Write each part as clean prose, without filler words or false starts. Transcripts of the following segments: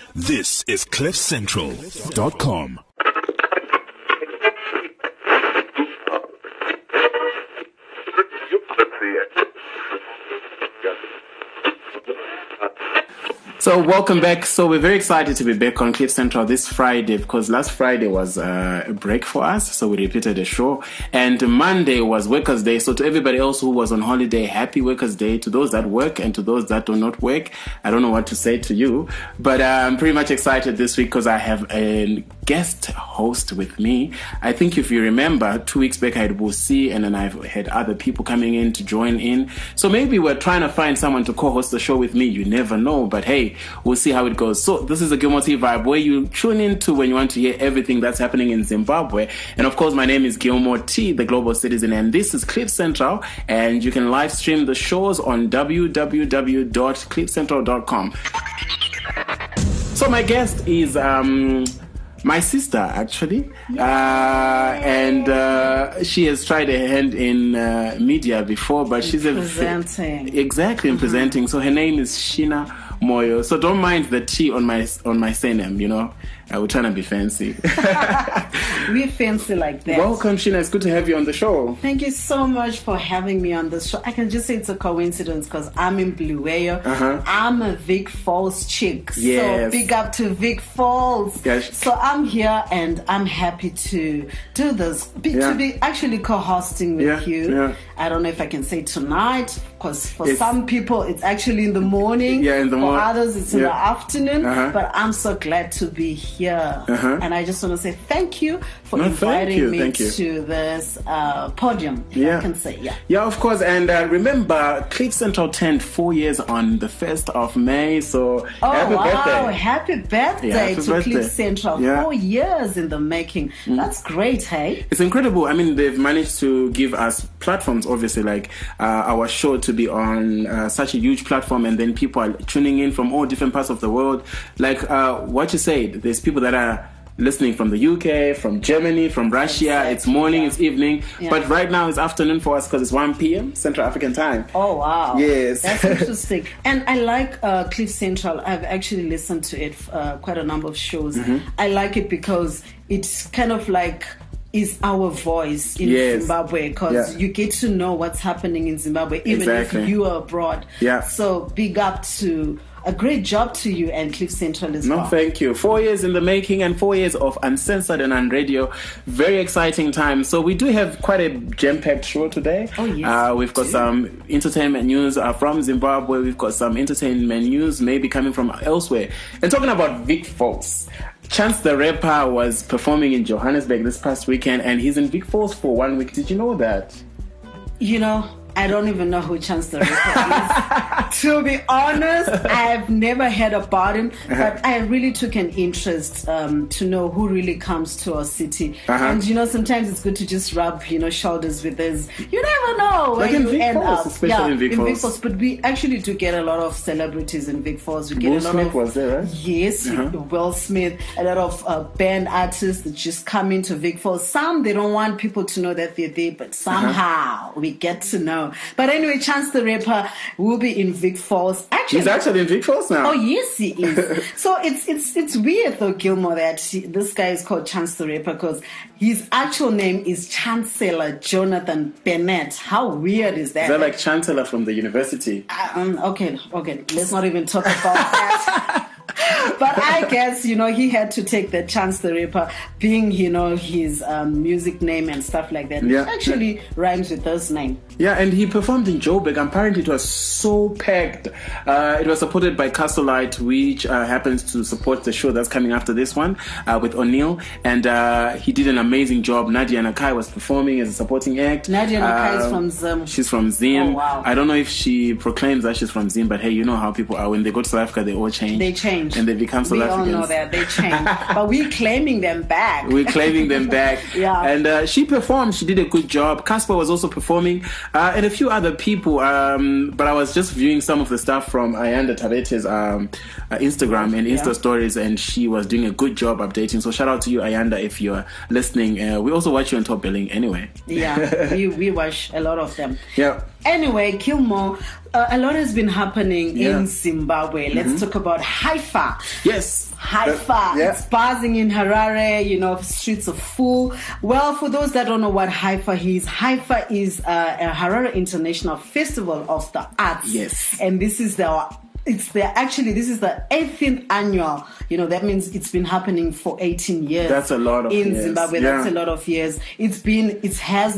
This is CliffCentral.com. So welcome back. So we're very excited to be back on Cliff Central this Friday because last Friday was a break for us. So we repeated the show. And Monday was Workers' Day. So to everybody else who was on holiday, happy Workers' Day. To those that work and to those that do not work, I don't know what to say to you. But I'm pretty much excited this week because I have a guest host with me. I think if you remember, 2 weeks back I had Busi and then I've had other people coming in to join in. So maybe we're trying to find someone to co-host the show with me. You never know. But hey, we'll see how it goes. So this is the Gilmore T Vibe where you tune into when you want to hear everything that's happening in Zimbabwe. And of course, my name is Gilmore T, the global citizen, and this is Cliff Central. And you can live stream the shows on www.cliffcentral.com. So my guest is my sister, actually, and she has tried her hand in media before, but she's presenting. In presenting. So her name is Sheena Moyo. So don't mind the T on my surname, you know. We're trying to be fancy. We're fancy like that. Welcome, Sheena. It's good to have you on the show. Thank you so much for having me on the show. I can just say it's a coincidence because I'm in Bulawayo. I'm a Vic Falls chick. Yes. So big up to Vic Falls. Yes. So I'm here and I'm happy to do this, to be actually co-hosting with you. Yeah. I don't know if I can say tonight because for some people it's actually in the morning. Yeah, in the morning. For others it's in the afternoon. But I'm so glad to be here. And I just want to say thank you for inviting me to this podium, if I can say. Yeah, of course. And remember, Cliff Central turned 4 years on the 1st of May. So happy birthday. Happy birthday to Cliff Central. 4 years in the making. That's great, hey? It's incredible. I mean, they've managed to give us platforms, obviously, like our show to be on such a huge platform, and then people are tuning in from all different parts of the world. Like what you said, there's people that are listening from the UK, from Germany, from Russia. Exactly. It's morning, it's evening. But right now it's afternoon for us because it's 1 p.m. Central African time. Oh, wow. Yes. That's interesting. And I like Cliff Central. I've actually listened to it quite a number of shows. I like it because it's kind of like is our voice in Zimbabwe because you get to know what's happening in Zimbabwe even if you are abroad. So big up to a great job to you and Cliff Central as well. No, thank you. 4 years in the making and 4 years of uncensored and on radio. Very exciting time. So we do have quite a jam-packed show today. Oh, yes. We've got some entertainment news from Zimbabwe. We've got some entertainment news maybe coming from elsewhere. And talking about Vic Falls, Chance the Rapper was performing in Johannesburg this past weekend and he's in Vic Falls for 1 week. Did you know that? You know, I don't even know who Chance the Rapper is. To be honest, I've never heard about him, but I really took an interest to know who really comes to our city. And, you know, sometimes it's good to just rub, shoulders with this. You never know where you end up. Especially in Vic Falls. But we actually do get a lot of celebrities in Vic Falls. We get Will a lot Smith of... was there, right? Yes, Will Smith, a lot of band artists that just come into Vic Falls. Some, they don't want people to know that they're there, but somehow we get to know. But anyway, Chance the Rapper will be in Vic Falls. Actually, he's actually in Vic Falls now. Oh yes, he is. So it's weird though, Gilmore, that this guy is called Chance the Rapper because his actual name is Chancellor Jonathan Bennett. How weird is that? Is that like Chancellor from the university? Okay. Let's not even talk about that. But I guess, he had to take the Chance the Rapper being, his music name and stuff like that. Yeah. Which actually rhymes with his name. Yeah, and he performed in Joburg. Apparently it was so packed. It was supported by Castlelight, which happens to support the show that's coming after this one with O'Neill. And he did an amazing job. Nadia Nakai was performing as a supporting act. Nadia Nakai is from Zim. She's from Zim. Oh, wow. I don't know if she proclaims that she's from Zim, but hey, you know how people are. When they go to South Africa, they all change. They change. And they become South Africans. We all know that. They change. But we're claiming them back. We're claiming them back. Yeah. And she performed. She did a good job. Casper was also performing. And a few other people. But I was just viewing some of the stuff from Ayanda Tabete's Instagram and Insta stories, and she was doing a good job updating. So shout out to you, Ayanda, if you're listening. We also watch you on Top Billing anyway. Yeah, we watch a lot of them. Yeah. Anyway, Gilmore, a lot has been happening in Zimbabwe. Let's talk about Haifa. Yes. Haifa. It's buzzing in Harare, streets are full. Well, for those that don't know what Haifa is a Harare International Festival of the Arts. Yes. And this is this is the 18th annual. That means it's been happening for 18 years. That's a lot of in years. Zimbabwe. Yeah. That's a lot of years. It's had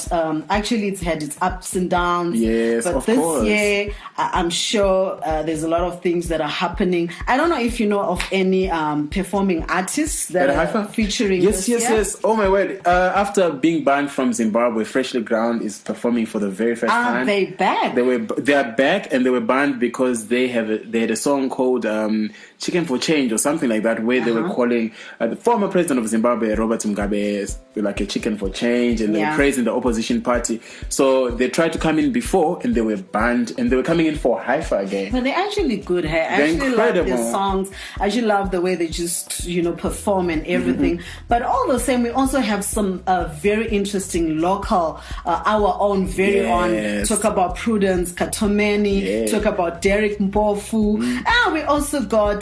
its ups and downs. Yes, but of this course. year, I'm sure there's a lot of things that are happening. I don't know if you know of any performing artists that are featuring. Yes. Oh my word! After being banned from Zimbabwe, Freshly Ground is performing for the very first time. Are they back? They are back, and they were banned because they had a song called "Chicken for Change" or something like that, where they were calling the former president of Zimbabwe, Robert Mugabe, like a chicken for change, and they were praising the opposition party. So they tried to come in before, and they were banned, and they were coming in for Haifa again. But they're actually good. I actually love their songs. I actually love the way they just perform and everything. But all the same, we also have some very interesting local, our own very own. Talk about Prudence Katomeni. Talk about Derek Mpofu. And we also got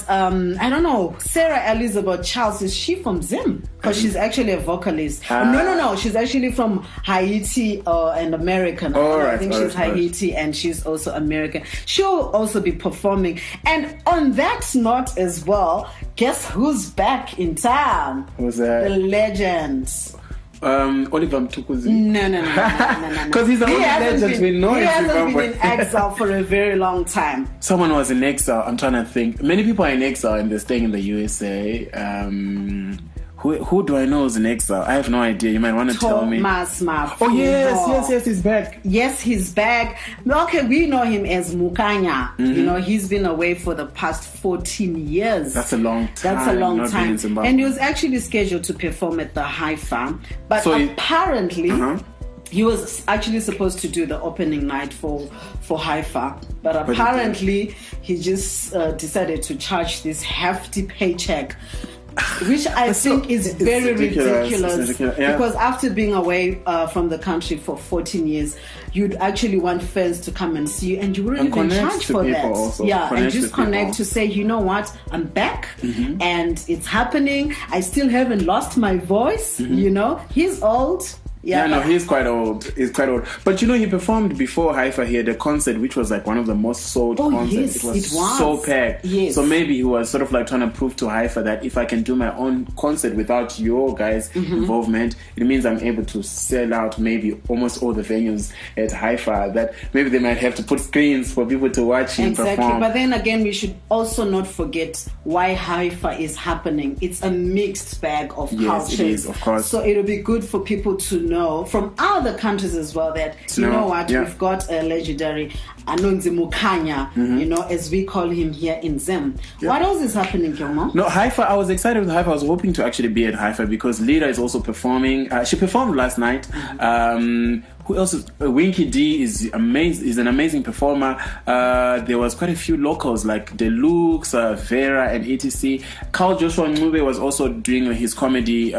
Sarah Elizabeth Charles. Is she from Zim? Because she's actually a vocalist. No. She's actually from Haiti and American. I think she's Haiti and she's also American. She'll also be performing. And on that note as well, guess who's back in town? Who's that? The legend. Oliver Mtukudzi. No. Because he's the only legend we know. He hasn't been in exile for a very long time. Someone was in exile. I'm trying to think. Many people are in exile and they're staying in the USA. Who do I know is in exile? I have no idea. You might want to tell me. Thomas Mafumo. Oh, yes, he's back. Yes, he's back. Okay, we know him as Mukanya. He's been away for the past 14 years. That's a long time. And he was actually scheduled to perform at the Haifa. But apparently... He was actually supposed to do the opening night for Haifa, but apparently he just decided to charge this hefty paycheck, which I think is very ridiculous. Because after being away from the country for 14 years, you'd actually want fans to come and see you, and you wouldn't even charge for that. And just connect to say, you know what, I'm back, and it's happening. I still haven't lost my voice. He's old. He's quite old. But he performed before Haifa. He had a concert which was like one of the most sold concerts. Yes, it was so packed. Yes. So maybe he was sort of like trying to prove to Haifa that if I can do my own concert without your guys' involvement, it means I'm able to sell out maybe almost all the venues at Haifa. That maybe they might have to put screens for people to watch him perform. But then again, we should also not forget why Haifa is happening. It's a mixed bag of cultures. It is, of course. So it'll be good for people to know from other countries as well that we've got a legendary Anonzi Mukanya, as we call him here in Zim. What else is happening, Gilmore? No, Haifa, I was excited with Haifa. I was hoping to actually be at Haifa because Lira is also performing. She performed last night. Who else? Winky D is amazing. Is an amazing performer. There was quite a few locals like Deluxe, Vera, and etc. Carl Joshua Ncube was also doing his comedy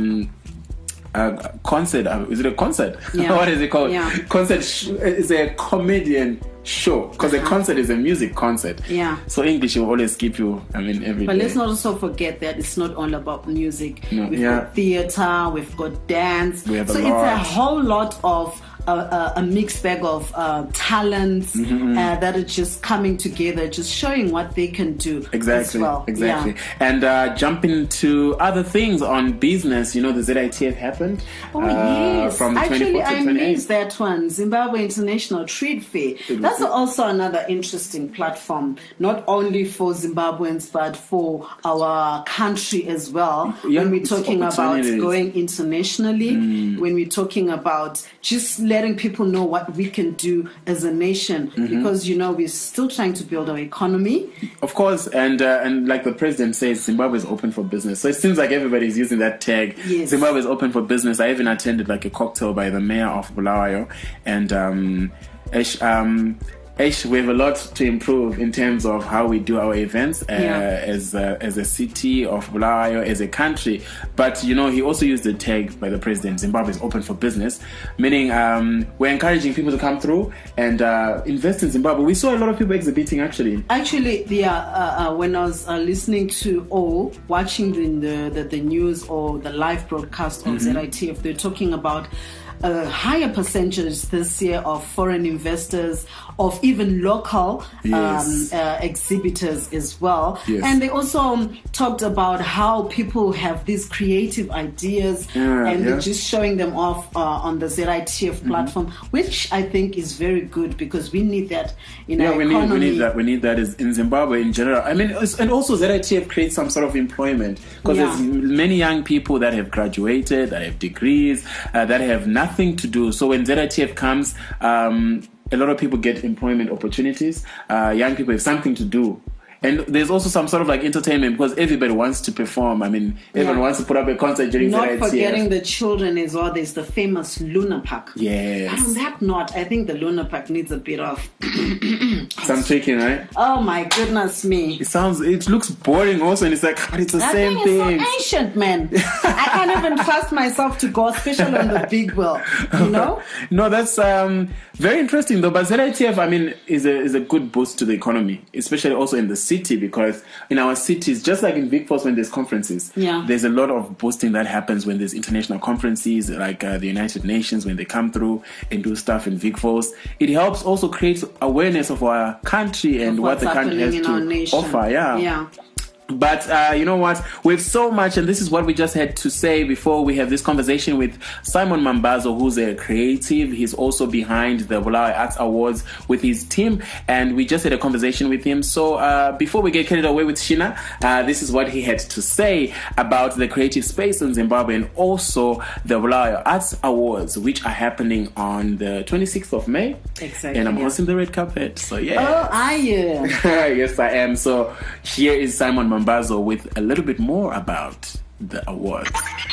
concert. Is it a concert? What is it called? Concert is a comedian show because a concert is a music concert. So English will always keep you. Every day. But let's not also forget that it's not all about music. We've got theater. We've got dance. It's a whole lot of a mixed bag of talents that are just coming together, just showing what they can do. Exactly. Yeah. And jumping to other things on business, the ZITF happened. Yes. From the 24th Actually, to 28th. I missed that one. Zimbabwe International Trade Fair. That's also another interesting platform, not only for Zimbabweans, but for our country as well. When we're talking about going internationally, when we're talking about just letting people know what we can do as a nation, because we're still trying to build our economy. Of course, and like the president says, Zimbabwe is open for business. So it seems like everybody's using that tag. Yes. Zimbabwe is open for business. I even attended like a cocktail by the mayor of Bulawayo, and we have a lot to improve in terms of how we do our events as a city of Bulawayo, as a country. But, he also used the tag by the president, Zimbabwe is open for business, meaning we're encouraging people to come through and invest in Zimbabwe. We saw a lot of people exhibiting, actually. When I was listening to or watching the news or the live broadcast of ZITF, they're talking about a higher percentage this year of foreign investors, of even local exhibitors as well. Yes. And they also talked about how people have these creative ideas and they're just showing them off on the ZITF platform, which I think is very good because we need that in our economy. We need that in Zimbabwe in general. I mean, and also ZITF creates some sort of employment because there's many young people that have graduated, that have degrees, that have nothing to do. So when ZITF comes, a lot of people get employment opportunities. Young people have something to do. And there's also some sort of like entertainment because everybody wants to perform. I mean, everyone wants to put up a concert during Not ZITF. forgetting the children as well. There's the famous Luna Park. Yes. But on that note, I think the Luna Park needs a bit of some tweaking, right? Oh my goodness me. It looks boring also, and it's like, it's the same thing. It's so ancient, man. I can't even trust myself to go, especially on the big wheel, No, that's very interesting though. But ZITF, I mean, is a good boost to the economy, especially also in the city, because in our cities, just like in VicForce when there's conferences, there's a lot of boosting that happens when there's international conferences like the United Nations, when they come through and do stuff in VicForce. It helps also create awareness of our country and what the country has to offer. Yeah. But you know what? We have so much, and this is what we just had to say before we have this conversation with Simon Mambazo, who's a creative. He's also behind the Bulawayo Arts Awards with his team, and we just had a conversation with him. So before we get carried away with Sheena, this is what he had to say about the creative space in Zimbabwe and also the Bulawayo Arts Awards, which are happening on the 26th of May. Exactly. And I'm hosting the red carpet. So yeah. Oh, are you? Yes, I am. So here is Simon Mambazo with a little bit more about the awards.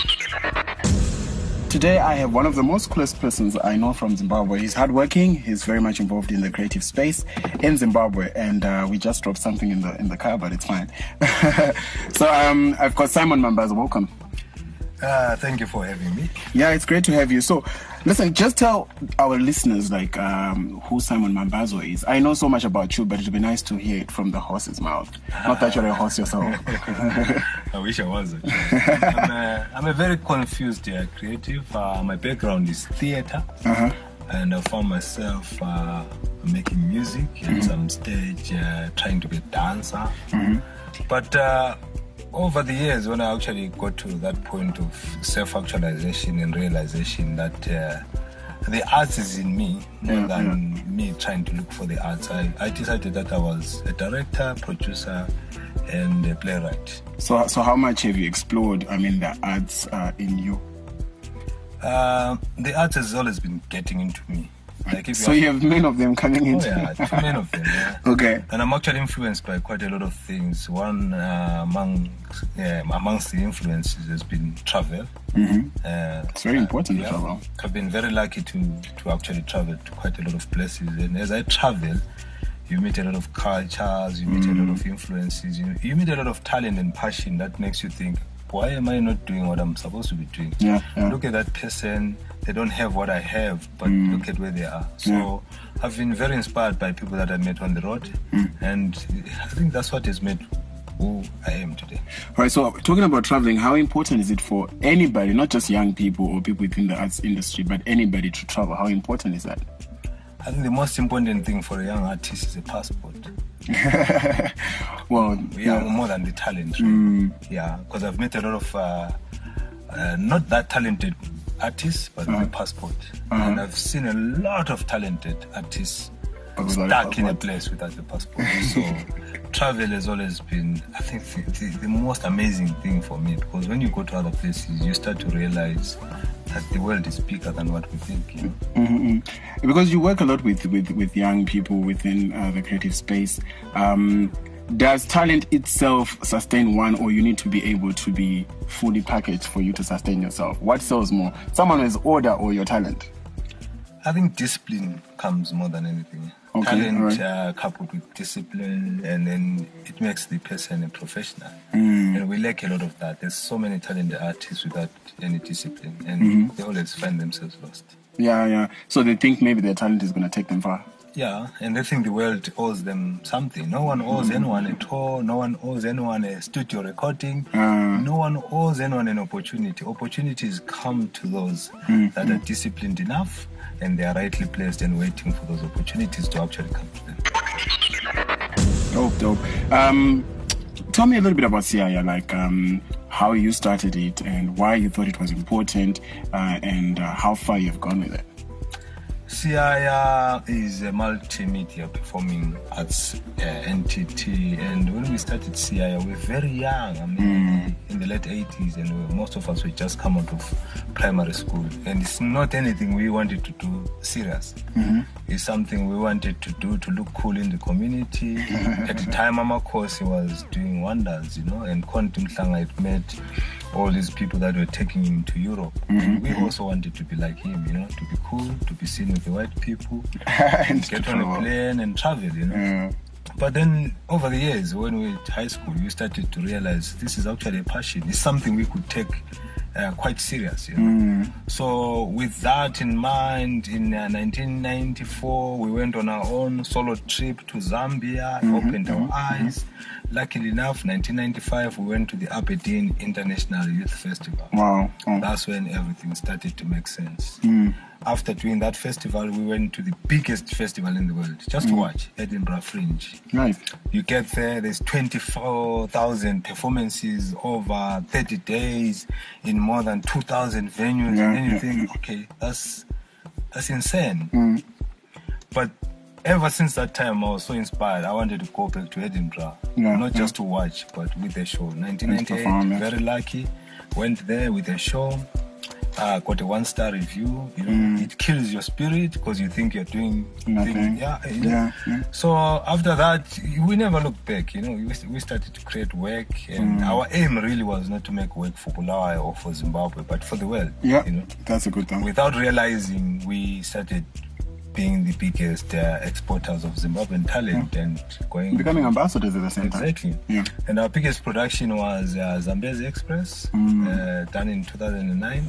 Today I have one of the most coolest persons I know from Zimbabwe. He's hardworking. He's very much involved in the creative space in Zimbabwe, and we just dropped something in the car, but it's fine. So I've got Simon Mambazo. Welcome. Thank you for having me. Yeah, it's great to have you. So, listen, just tell our listeners who Simon Mambazo is. I know so much about you, but it would be nice to hear it from the horse's mouth. Not that you're a horse yourself. I wish I was. I'm a very confused creative. My background is theater, and I found myself making music and some stage, trying to be a dancer. But over the years, when I actually got to that point of self-actualization and realization that the arts is in me more than me trying to look for the arts, I decided that I was a director, producer, and a playwright. So how much have you explored, the arts in you? The arts has always been getting into me. You have many of them coming in. Oh yeah, too many of them. Yeah. Okay. And I'm actually influenced by quite a lot of things. One amongst the influences has been travel. It's very important to travel. I've been very lucky to actually travel to quite a lot of places, and as I travel, you meet a lot of cultures, you meet a lot of influences, you meet a lot of talent and passion that makes you think, why am I not doing what I'm supposed to be doing? Look at that person. They don't have what I have, but look at where they are. So I've been very inspired by people that I met on the road, and I think that's what has made who I am today. All right, so talking about traveling, how important is it for anybody, not just young people or people within the arts industry, but anybody to travel? How important is that? I think the most important thing for a young artist is a passport. Well, more than the talent. Right? Yeah, because I've met a lot of not that talented artists, but with a passport. And I've seen a lot of talented artists stuck in a place without a passport. So travel has always been, I think, the most amazing thing for me, because when you go to other places, you start to realize that the world is bigger than what we think. Because you work a lot with young people within the creative space. Does talent itself sustain one, or you need to be able to be fully packaged for you to sustain yourself? What sells more, someone who has order or your talent? I think discipline comes more than anything. Okay, Talent coupled with discipline, and then it makes the person a professional. And we lack a lot of that. There's so many talented artists without any discipline, and they always find themselves lost. Yeah. So they think maybe their talent is going to take them far. Yeah, and they think the world owes them something. No one owes anyone a tour. No one owes anyone a studio recording. No one owes anyone an opportunity. Opportunities come to those that are disciplined enough, and they are rightly placed and waiting for those opportunities to actually come to them. Dope. Tell me a little bit about Siaya, like how you started it and why you thought it was important, and how far you've gone with it. Siaya is a multimedia performing arts entity, and when we started Siaya, we were very young. I mean, in the late 80s, and most of us were just come out of primary school. And it's not anything we wanted to do serious. It's something we wanted to do to look cool in the community. At the time, Mama Kosi was doing wonders, and Konti Mhlanga had met all these people that were taking him to Europe. And we also wanted to be like him, to be cool, to be seen with the white people, and get on a plane and travel, But then over the years, when we were at high school, we started to realize this is actually a passion. It's something we could take quite serious, So with that in mind, in 1994, we went on our own solo trip to Zambia, opened our eyes. Luckily enough, 1995, we went to the Aberdeen International Youth Festival. Wow. That's when everything started to make sense. After doing that festival, we went to the biggest festival in the world, just to watch, Edinburgh Fringe. Nice. You get there, there's 24,000 performances over 30 days in more than 2,000 venues, and then you think, okay, that's insane. But ever since that time, I was so inspired. I wanted to go back to Edinburgh, not just to watch, but with a show. 1998, very lucky, went there with a show. Got a 1-star review. It kills your spirit because you think you're doing nothing. So after that, we never looked back. We started to create work, and our aim really was not to make work for Bulawayo or for Zimbabwe, but for the world. That's a good thing. Without realizing, we started being the biggest exporters of Zimbabwean talent and becoming ambassadors at the same time. Exactly. And our biggest production was Zambezi Express, done in 2009.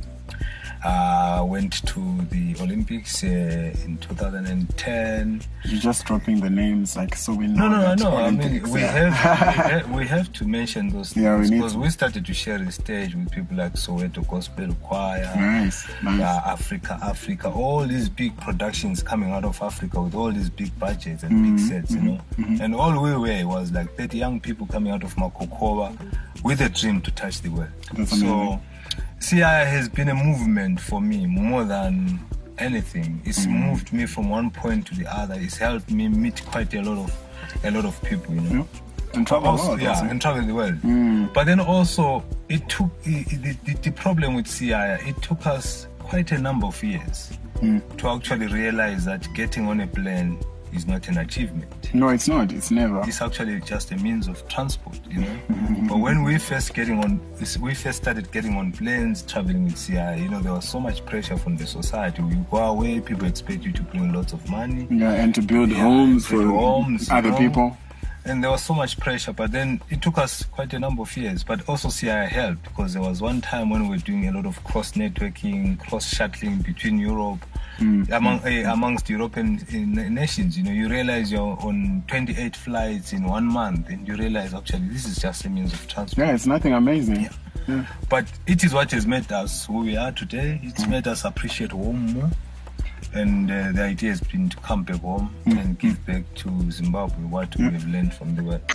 Went to the Olympics in 2010. You're just dropping the names like so we know. No. I mean, we have to mention those things because we started to share the stage with people like Soweto Gospel Choir, nice. Africa, all these big productions coming out of Africa with all these big budgets and big sets, And all we were was like 30 young people coming out of Makokoba with a dream to touch the world. That's amazing. Siaya has been a movement for me more than anything. It's moved me from one point to the other. It's helped me meet quite a lot of people, And travel the world. And travel the world. But then also, it took the problem with Siaya. It took us quite a number of years to actually realize that getting on a plane is not an achievement. No, it's not. It's never. It's actually just a means of transport, But when we first started getting on planes, traveling with Siaya, there was so much pressure from the society. You go away, people expect you to bring lots of money. And to build homes for other people. And there was so much pressure, but then it took us quite a number of years. But also Siaya helped because there was one time when we were doing a lot of cross-networking, cross-shuttling between Europe, amongst European nations. You realize you're on 28 flights in 1 month, and you realize actually this is just a means of transport. It's nothing amazing. But it is what has made us who we are today. It's made us appreciate home more. And the idea has been to come back home and give back to Zimbabwe what we have learned from the world.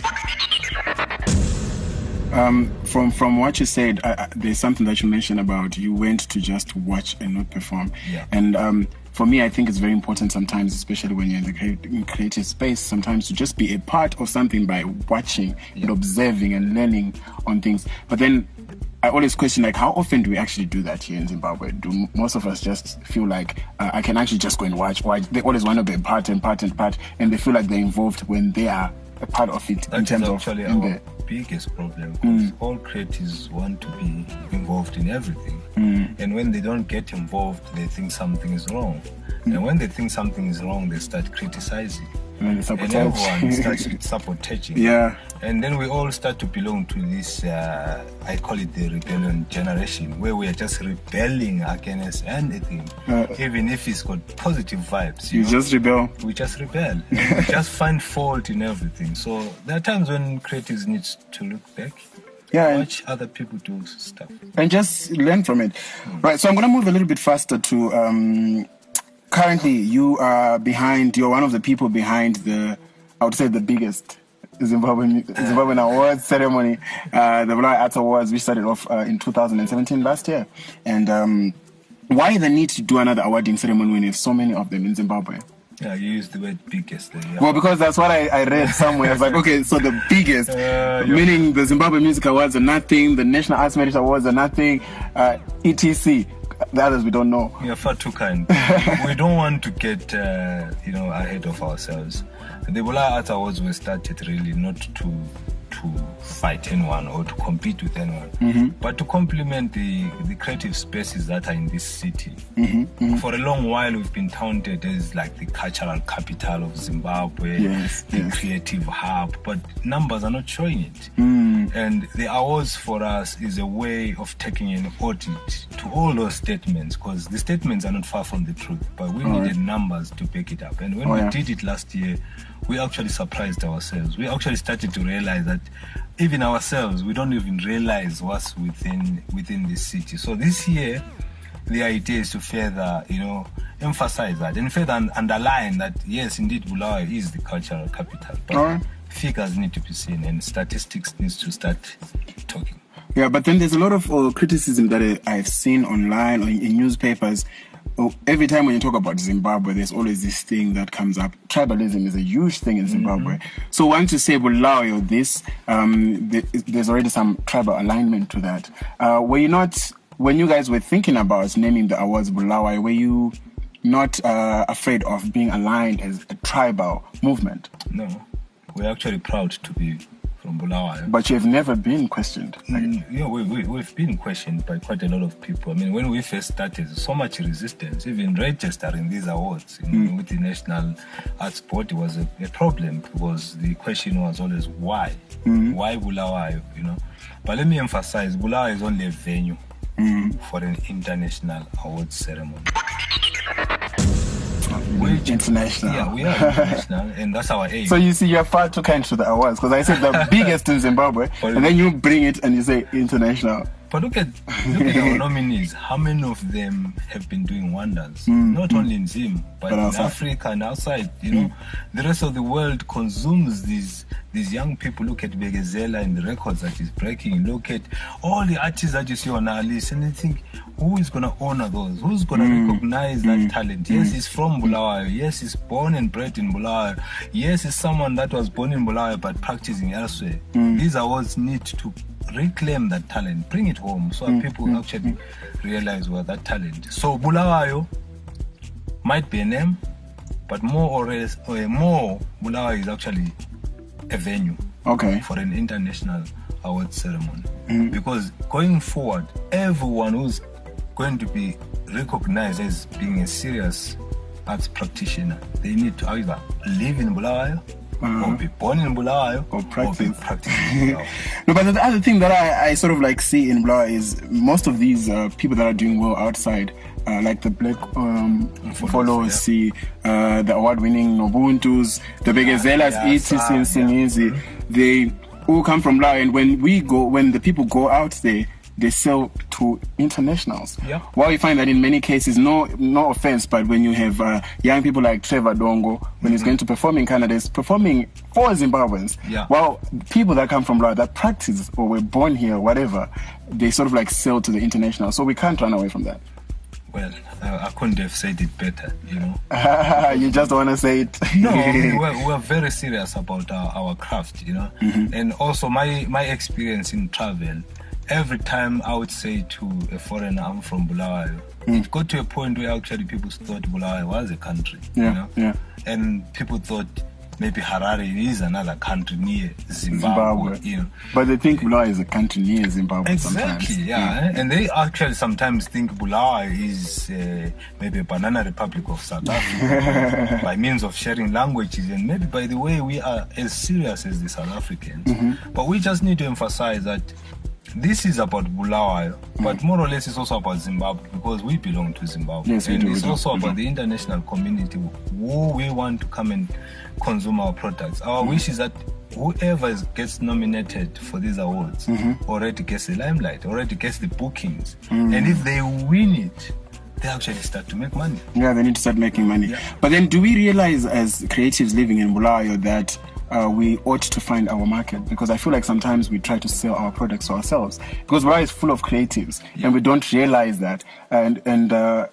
From what you said, there's something that you mentioned about you went to just watch and not perform. And for me, I think it's very important sometimes, especially when you're in the creative space, sometimes to just be a part of something by watching and observing and learning on things. But then I always question, like, how often do we actually do that here in Zimbabwe? Do most of us just feel like I can actually just go and watch? They always want to be a part, and they feel like they're involved when they are a part of it. That is actually our biggest problem, because all creatives want to be involved in everything. And when they don't get involved, they think something is wrong. And when they think something is wrong, they start criticizing. And everyone starts sabotaging. Yeah. And then we all start to belong to this, I call it the rebellion generation, where we are just rebelling against anything, even if it's got positive vibes. You just rebel. We just rebel. We just find fault in everything. So there are times when creatives need to look back, watch other people do stuff, and just learn from it. Right, so I'm going to move a little bit faster to... currently, you're one of the people behind I would say the biggest Zimbabwean Awards ceremony, the Bulawayo Arts Awards, which started off in 2017 last year. And why the need to do another awarding ceremony when you have so many of them in Zimbabwe? Yeah, you used the word biggest there. Yeah. Well, because that's what I read somewhere. I was like, okay, so the biggest, meaning the Zimbabwe Music Awards are nothing, the National Arts Merit Awards are nothing, etc. The others we don't know. You're far too kind. We don't want to get ahead of ourselves. The Bulawayo Arts Awards were started really not to fight anyone or to compete with anyone, but to complement the creative spaces that are in this city. For a long while, we've been touted as like the cultural capital of Zimbabwe, the creative hub, but numbers are not showing it. And the awards for us is a way of taking an audit to all those statements, because the statements are not far from the truth, but we needed numbers to back it up. And when we did it last year, we actually surprised ourselves. We actually started to realize that even ourselves, we don't even realize what's within this city. So this year, the idea is to further, emphasize that and further underline that, yes, indeed, Bulawayo is the cultural capital. But figures need to be seen and statistics needs to start talking. Yeah, but then there's a lot of criticism that I've seen online or in newspapers. Every time when you talk about Zimbabwe, there's always this thing that comes up. Tribalism is a huge thing in Zimbabwe. So once you say Bulawayo this, there's already some tribal alignment to that. Were you not, when you guys were thinking about naming the awards Bulawayo, were you not afraid of being aligned as a tribal movement? No, we're actually proud to be from Bulawayo. But you have never been questioned. We've been questioned by quite a lot of people. I mean, when we first started, so much resistance, even registering these awards with the National Arts Board was a problem, because the question was always why? Why Bulawayo, But let me emphasize, Bulawayo is only a venue for an international awards ceremony. International. Yeah, we are international, and that's our aim. So you see, you're far too kind to the awards, because I said the biggest in Zimbabwe, and then you bring it and you say international. But look at our nominees. How many of them have been doing wonders? Not only in Zim, but in Africa and outside. The rest of the world consumes these young people. Look at Begezela and the records that he's breaking. Look at all the artists that you see on our list, and they think, who is going to honor those? Who's going to recognize that talent? Yes, he's from Bulawayo. Yes, he's born and bred in Bulawayo. Yes, he's someone that was born in Bulawayo but practicing elsewhere. These awards need to reclaim that talent, bring it home, so that people actually realize what that talent is. So Bulawayo might be a name, but more Bulawayo is actually a venue for an international award ceremony. Because going forward, everyone who's going to be recognized as being a serious arts practitioner, they need to either live in Bulawayo or be born in Bulawayo or practicing Bulawayo. No, but the other thing that I sort of like see in Bulawayo is most of these people that are doing well outside, like the Black Followers, see the award-winning Nobuntus, the Begezelas, etc. in Singizi, they all come from Bulawayo, and when the people go out there, they sell to internationals. Yeah. Well, you find that in many cases, no offense, but when you have young people like Trevor Dongo, when he's going to perform in Canada, he's performing for Zimbabweans. Yeah. Well, people that come from Bulawayo, that practice or were born here, whatever, they sort of like sell to the international. So we can't run away from that. Well, I couldn't have said it better, You just want to say it. No, we're very serious about our craft, And also my experience in travel, every time I would say to a foreigner, I'm from Bulawayo, it got to a point where actually people thought Bulawayo was a country, Yeah. And people thought maybe Harare is another country near Zimbabwe. You know. But they think Bulawayo is a country near Zimbabwe. Exactly, sometimes. yeah. And they actually sometimes think Bulawayo is maybe a banana republic of South Africa by means of sharing languages, and maybe by the way we are as serious as the South Africans. But we just need to emphasize that this is about Bulawayo, but more or less it's also about Zimbabwe, because we belong to Zimbabwe. Yes, and it's also about the international community who we want to come and consume our products. Our wish is that whoever gets nominated for these awards already gets the limelight, already gets the bookings. And if they win it, they actually start to make money. Yeah, they need to start making money. Yeah. But then do we realize as creatives living in Bulawayo that we ought to find our market? Because I feel like sometimes we try to sell our products to ourselves, because Bulawayo is full of creatives and we don't realize that. And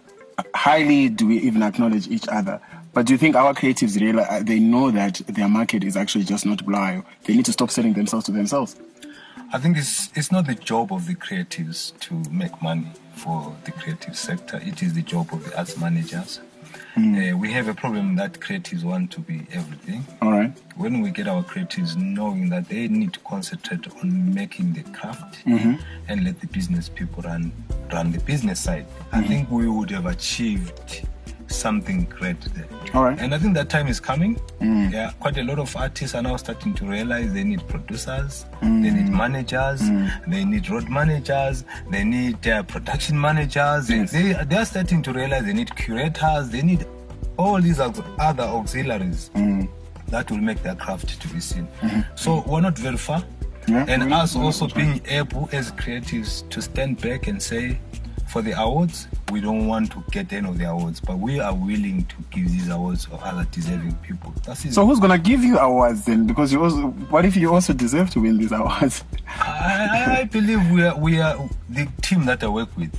highly do we even acknowledge each other. But do you think our creatives realize, they know that their market is actually just not Bulawayo? They need to stop selling themselves to themselves. I think it's not the job of the creatives to make money for the creative sector. It is the job of the arts managers. We have a problem that creatives want to be everything. All right. When we get our creatives knowing that they need to concentrate on making the craft and let the business people run the business side, I think we would have achieved something great there. All right. And I think that time is coming. Yeah, quite a lot of artists are now starting to realize they need producers, they need managers, they need road managers, they need production managers. Yes. They are starting to realize they need curators, they need all these other auxiliaries that will make their craft to be seen. So we're not very far. Yeah, and us also being able as creatives to stand back and say, for the awards, we don't want to get any of the awards, but we are willing to give these awards to other deserving people. So who's gonna give you awards then? Because what if you also deserve to win these awards? I believe we are the team that I work with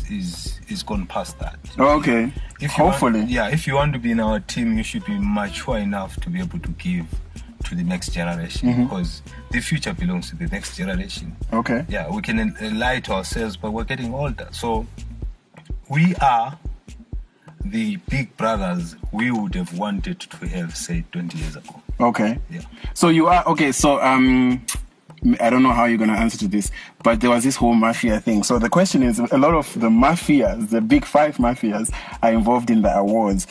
is gone past that. Oh, okay. Hopefully. If you want to be in our team, you should be mature enough to be able to give to the next generation, because the future belongs to the next generation. Okay. Yeah, we can lie to ourselves, but we're getting older. So we are the big brothers we would have wanted to have, say, 20 years ago. Okay. Yeah. So you are, okay, so I don't know how you're going to answer to this, but there was this whole mafia thing. So the question is, a lot of the mafias, the big five mafias, are involved in the awards.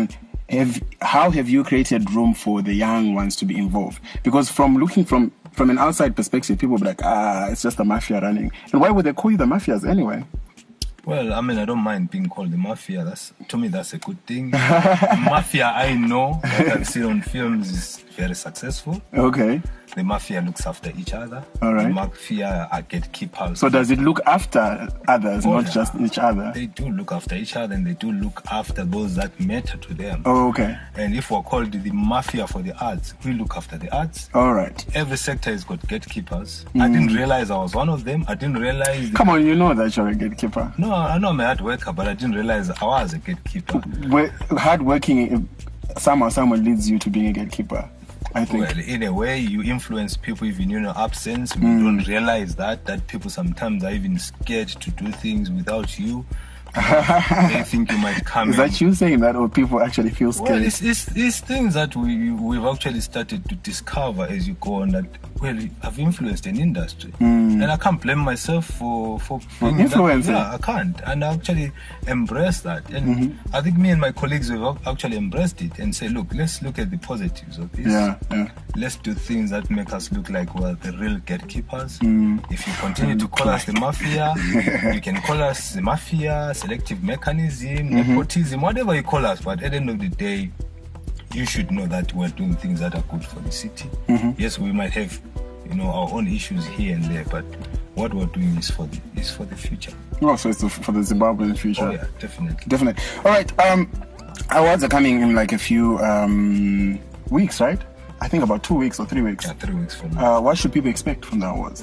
How have you created room for the young ones to be involved? Because from looking from an outside perspective, people will be like, it's just the mafia running. And why would they call you the mafias anyway? Well, I mean, I don't mind being called the mafia. To me, that's a good thing. Mafia, I know, that I've seen on films, is very successful. Okay. The mafia looks after each other. All right. The mafia are gatekeepers. So does it look after others, not just each other? They do look after each other, and they do look after those that matter to them. Oh, okay. And if we're called the mafia for the arts, we look after the arts. All right. Every sector has got gatekeepers. I didn't realize I was one of them. I didn't realize... Come on, you know that you're a gatekeeper. No, I know I'm a hard worker, but I didn't realize I was a gatekeeper. Hard working somehow leads you to being a gatekeeper, I think. Well, in a way, you influence people even in your absence. We don't realize that people sometimes are even scared to do things without you. They think you might come in. Is that you saying that, or people actually feel scared? Well, it's things that we've actually started to discover as you go on, that, well, I've influenced an industry. And I can't blame myself for influencing. Yeah, I can't. And I actually embrace that. And I think me and my colleagues have actually embraced it and say, look, let's look at the positives of this. Yeah. Let's do things that make us look like we're the real gatekeepers. If you continue to call us the mafia, you can call us the mafia, selective mechanism, nepotism, whatever you call us. But at the end of the day, you should know that we're doing things that are good for the city. Yes, we might have, our own issues here and there, but what we're doing is for the future. Oh, so it's for the Zimbabwean future. Oh yeah, definitely. All right. Awards are coming in like a few weeks, right? I think about 2 weeks or 3 weeks. Yeah, 3 weeks from now. What should people expect from the awards?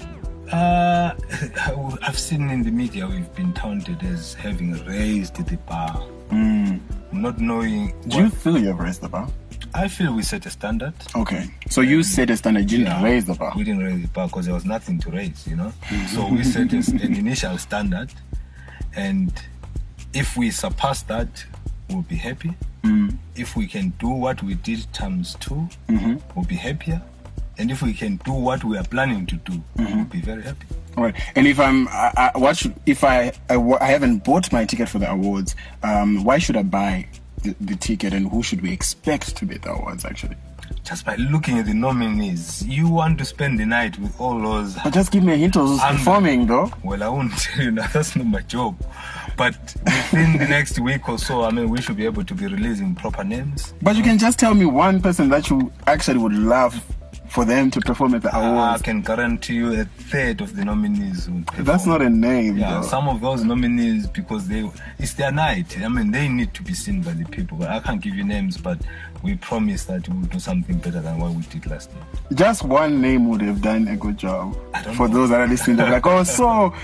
I've seen in the media we've been touted as having raised the bar. Not knowing... Do you feel you've raised the bar? I feel we set a standard. Okay. So you set a standard, you didn't raise the bar? We didn't raise the bar because there was nothing to raise, So we set an initial standard. And if we surpass that, we'll be happy. If we can do what we did times 2, we'll be happier. And if we can do what we are planning to do, we'll be very happy. All right. And if I haven't bought my ticket for the awards, why should I buy the ticket, and who should we expect to be at the awards actually? Just by looking at the nominees, you want to spend the night with all those. But just give me a hint of who's performing, though. Well, I won't tell you now. That's not my job. But within the next week or so, we should be able to be releasing proper names. But you can just tell me one person that you actually would love for them to perform at the awards. I can guarantee you a third of the nominees will perform. That's not a name, Yeah, though. some of those nominees, because it's their night. They need to be seen by the people. But I can't give you names, but we promise that we'll do something better than what we did last year. Just one name would have done a good job. For those that are listening, they're like, oh, so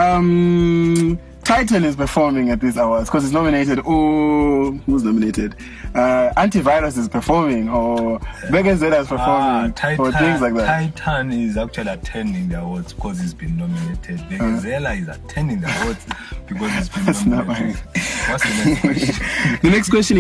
Titan is performing at these awards because it's nominated. Oh, who's nominated? Antivirus is performing, or Vegas Zeta is performing, or things like that. Titan is actually attending the awards because he's been nominated. Vegas Zeta is attending the awards because he's been nominated. What's the next question? The next question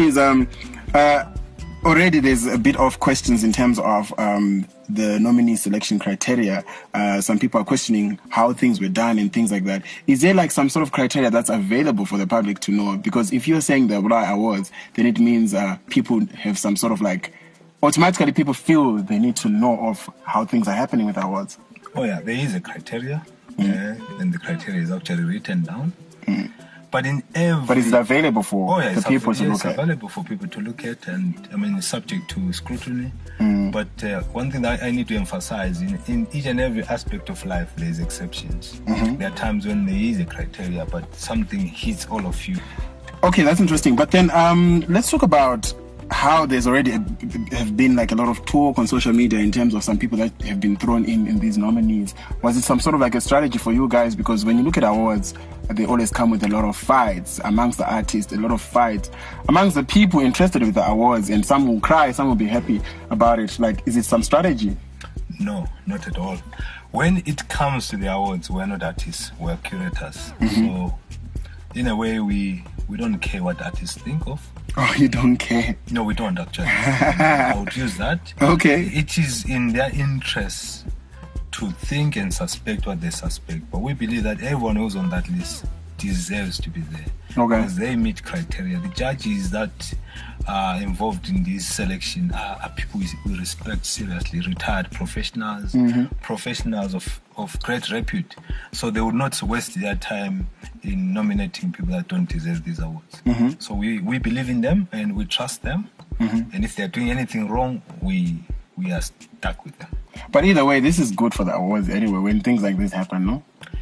is already there's a bit of questions in terms of the nominee selection criteria. Some people are questioning how things were done and things like that. Is there like some sort of criteria that's available for the public to know? Because if you're saying the awards, then it means people have some sort of like, automatically people feel they need to know of how things are happening with awards. Oh yeah, there is a criteria, and the criteria is actually written down. But is it available for the people to look at? It's available for people to look at, and it's subject to scrutiny. But one thing that I need to emphasize, in each and every aspect of life, there's exceptions. There are times when there is a criteria, but something hits all of you. Okay, that's interesting. But then let's talk about how there's already have been like a lot of talk on social media in terms of some people that have been thrown in these nominees. Was it some sort of like a strategy for you guys? Because when you look at awards, they always come with a lot of fights amongst the artists, a lot of fights amongst the people interested with the awards, and some will cry, some will be happy about it. Like, is it some strategy? No, not at all. When it comes to the awards, we're not artists, we're curators. So in a way, we don't care what artists think of. Oh, you don't care? No, we don't actually. I would use that. Okay. It is in their interest to think and suspect what they suspect. But we believe that everyone who's on that list deserves to be there. Okay. Because they meet criteria. The judges that are involved in this selection are people we respect seriously, retired professionals, professionals of great repute. So they would not waste their time in nominating people that don't deserve these awards. So we believe in them and we trust them. And if they're doing anything wrong, we are stuck with them. But either way, this is good for the awards anyway, when things like this happen, no?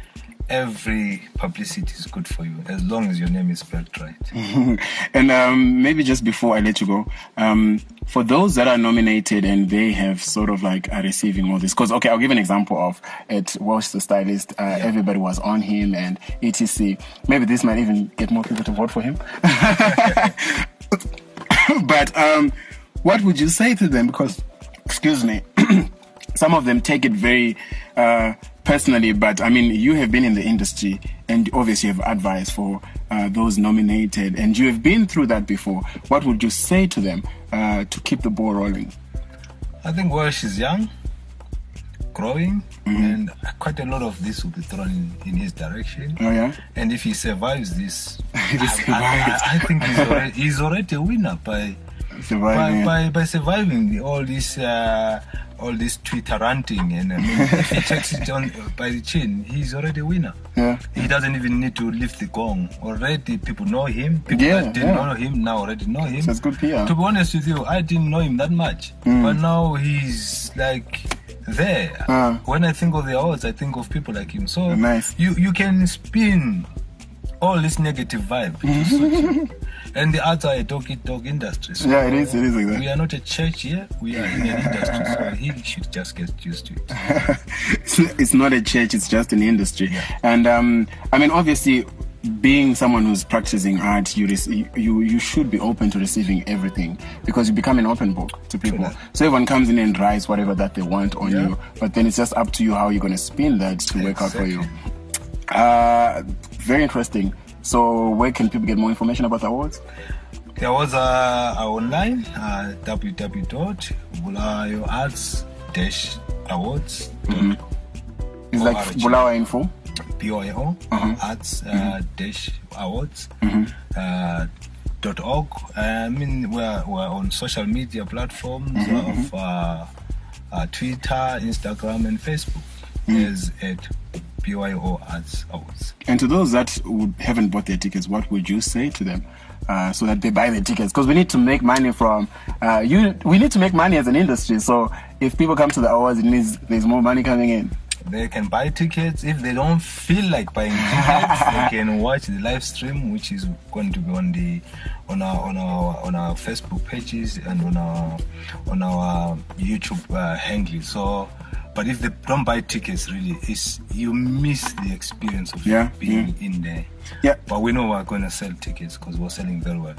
Every publicity is good for you as long as your name is spelled right. And maybe just before I let you go, for those that are nominated and they have sort of like are receiving all this, because okay, I'll give an example of at Walsh the Stylist. Everybody was on him and etc. Maybe this might even get more people to vote for him. But what would you say to them? Because, excuse me, some of them take it very personally, but you have been in the industry and obviously have advice for those nominated, and you have been through that before. What would you say to them to keep the ball rolling? I think Walsh is young, growing, and quite a lot of this will be thrown in his direction. Oh yeah. And if he survives this, I think he's already a winner by surviving all this Twitter ranting, and if he takes it on by the chin, he's already a winner. Yeah. He doesn't even need to lift the gong. Already people know him. People that didn't know him now already know him. So it's good PR. To be honest with you, I didn't know him that much, but now he's like there. When I think of the awards, I think of people like him. So nice. You can spin all this negative vibe to suit you. And the arts are a dog-eat-dog industry. So yeah, it is like that. We are not a church here. We are in an industry, so he should just get used to it. It's not a church, it's just an industry. Yeah. And obviously, being someone who's practicing art, you should be open to receiving everything, because you become an open book to people. So everyone comes in and writes whatever that they want on you, but then it's just up to you how you're going to spin that to work out for you. Very interesting. So where can people get more information about the awards? There was online www.bulawayoarts-awards.com. It's like Bulawayo Info. BYO arts-awards.org. I mean, we're on social media platforms of Twitter, Instagram, and Facebook as at BYO Arts Awards. And to those that haven't bought their tickets, what would you say to them so that they buy their tickets? Because we need to make money from we need to make money as an industry. So if people come to the awards, it means there's more money coming in. They can buy tickets. If they don't feel like buying tickets, they can watch the live stream, which is going to be on our Facebook pages and on our YouTube handle. So, but if they don't buy tickets, really, you miss the experience of being in there. Yeah. But we know we're going to sell tickets because we're selling very well.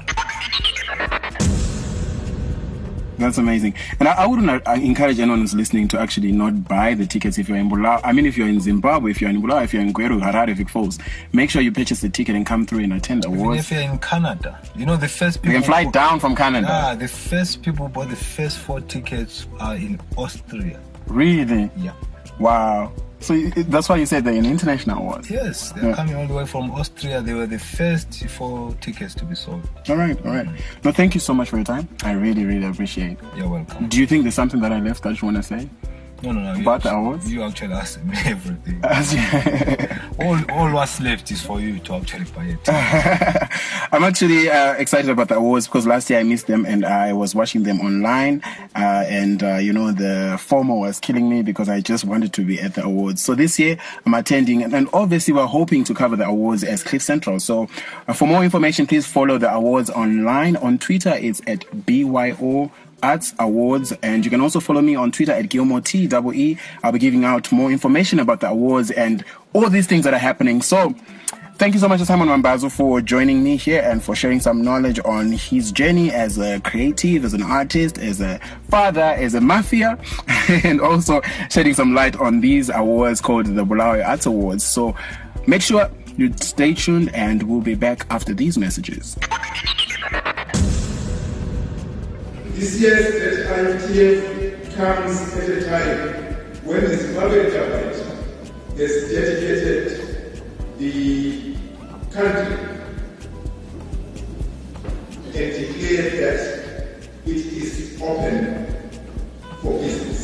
That's amazing. And I wouldn't encourage anyone who's listening to actually not buy the tickets if you're in Bulawayo. I mean, if you're in Zimbabwe, if you're in Bulawayo, if you're in Gweru, Harare, Vic Falls, make sure you purchase the ticket and come through and attend awards. Even if you're in Canada, the first people... You can fly down from Canada. Yeah, the first people bought the first 4 tickets are in Austria. Really? Yeah. Wow. So that's why you said they're an international award. Yes, they're coming all the way from Austria. They were the first 4 tickets to be sold. All right. No, thank you so much for your time. I really, really appreciate it. You're welcome. Do you think there's something that I left that you want to say? No. About the awards? You actually asked me everything. all what's left is for you to actually buy it. I'm actually excited about the awards because last year I missed them and I was watching them online. The FOMO was killing me because I just wanted to be at the awards. So this year I'm attending, and obviously we're hoping to cover the awards as Cliff Central. So for more information, please follow the awards online. On Twitter, it's at BYO Arts Awards, and you can also follow me on Twitter at Gilmore TEE. I'll be giving out more information about the awards and all these things that are happening. So thank you so much, Simon Mambazo, for joining me here and for sharing some knowledge on his journey as a creative, as an artist, as a father, as a mafia, and also shedding some light on these awards called the Bulawayo Arts Awards. So make sure you stay tuned, and we'll be back after these messages. This year's ITF comes at a time when the Zimbabwean government has dedicated the country and declared that it is open for business.